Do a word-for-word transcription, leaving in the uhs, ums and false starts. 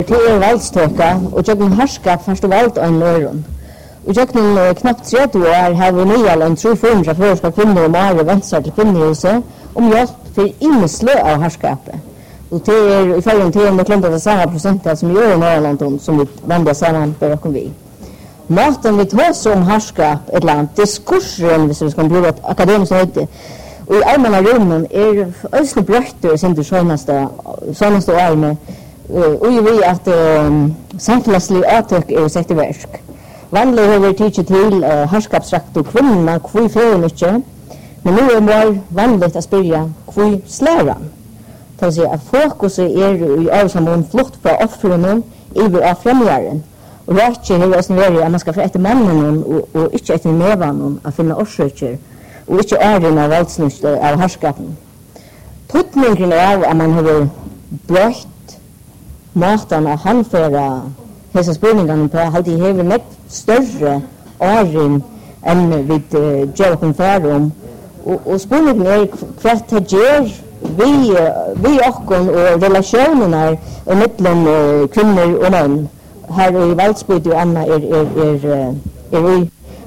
Det är valdstöka och jag kan härska först och allt en öron. Och jag kan knappt trettio år har vi nya en tror för för ska kvinnor och män vänster till kvinnohuset om jag för inslö av härskapet. Och det är i förhållande till det klart att samma procent som gör i Norrland som vi vänder samman för och vi. Maten vi tar som härskap ett land diskursen hvis vi ska bli ett akademiskt höjde. Och i allmänna rummen är ösligt brötter sin det senaste senaste åren och ju vi att um, samhällslig attök är sett i verk. Vanligt har vi teacher till uh, härskapsrakt och kvinnorna kvui för mycket. Men nu är det vanligt att spyrja kvui släran. Det vill säga att fokuset är i avsamman flukt från offren över av främjaren. Och rätt är det snarare att man ska få efter mannen och, och inte efter medvannen att finna orsöker och inte ären av valdsnust av härskapen. Puttningen är att man har bröt maten och handföra hela spurningarna på att det har mycket större åren än vid uh, Jericho Farum. Och, och spurningen är kvart det gör vi, vi och, och relationerna mellan uh, kvinnor och män. Här i valdsbyte och Anna är, är, är, är, är vi